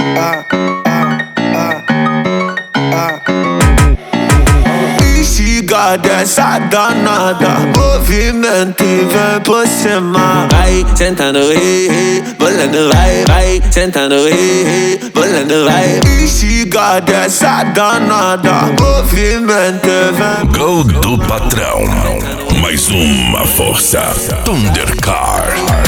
Instiga dessa danada, movimento e vem por cima. Vai sentando, bolando, vai sentando, bolando, vai. Instiga dessa danada, movimento e vem. Gol do patrão, mais uma força, Thundercar.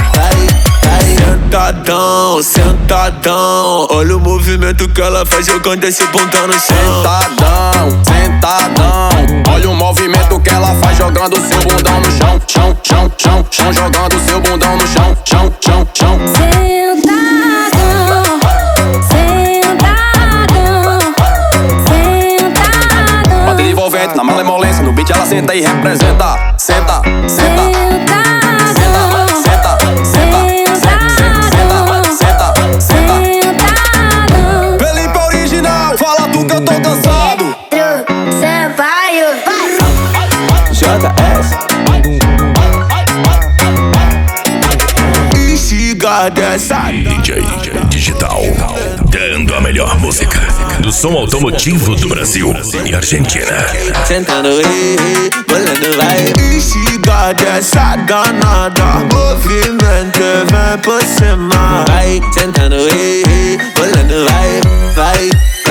Sentadão, sentadão, olha o movimento que ela faz jogando esse bundão no chão. Sentadão, sentadão, olha o movimento que ela faz jogando seu bundão no chão. Chão, chão, chão, chão, jogando seu bundão no chão. Chão, chão, chão. Sentadão, sentadão, sentadão. Bater envolvente na malemolência, no beat ela senta e representa. Senta, senta. Instiga dessa DJ Digital, dando a melhor música do som automotivo do Brasil e Argentina. sentando, bolando, vai. Instiga dessa danada, movimento e vem por cima. Vai sentando, bolando, vai.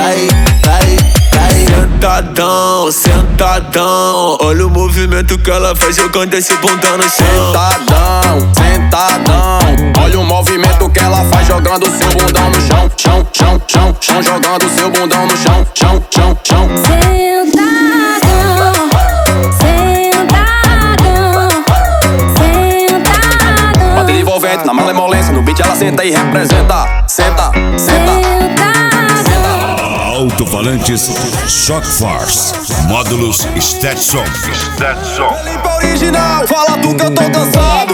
Sentadão, sentadão, olha o movimento que ela faz jogando esse bundão no chão. Sentadão, sentadão, olha o movimento que ela faz jogando seu bundão no chão. Chão, chão, chão, chão, jogando seu bundão no chão. Chão, chão, chão. Sentadão, sentadão, sentadão. Bater envolvente na malemolência, no beat ela senta e representa. Senta, senta. Alto-falantes Shock Force, módulos Stetson. Limpa original, fala tu que eu tô cansado.